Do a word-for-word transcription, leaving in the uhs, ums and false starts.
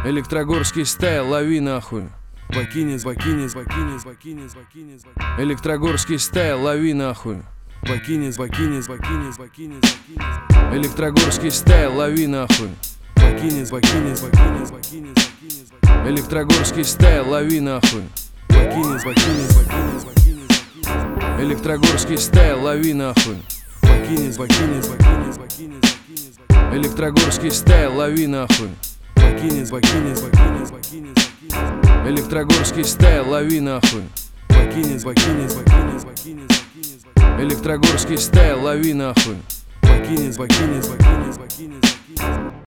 Электрогорский стайл, лови нахуй. Вакинец, вакинец, вакинец, вакинец, вакинец. Электрогорский стайл, лови нахуй. Вакинец, вакинец, вакинец, вакинец, вакинец. Электрогорский стайл, лови нахуй. Вакинец, вакинец, вакинец, вакинец, вакинец. Электрогорский стайл, лови нахуй. Вакинец, вакинец, вакинец, вакинец, вакинец. Электрогорский стайл, лови нахуй. Вакинец, вакинец, вакинец, вакинец, вакинец. Электрогорский стайл, лови нахуй. Вакинец, вакинец, вакинец, вакинец, вакинец. Электрогорский стайл, лови нахуй. Вакинец, вакинец, вакинец, вакинец, вакинец. Электрогорский стайл, лови нахуй. Вакинец, вакинец, вакинец, вакинец, вакинец.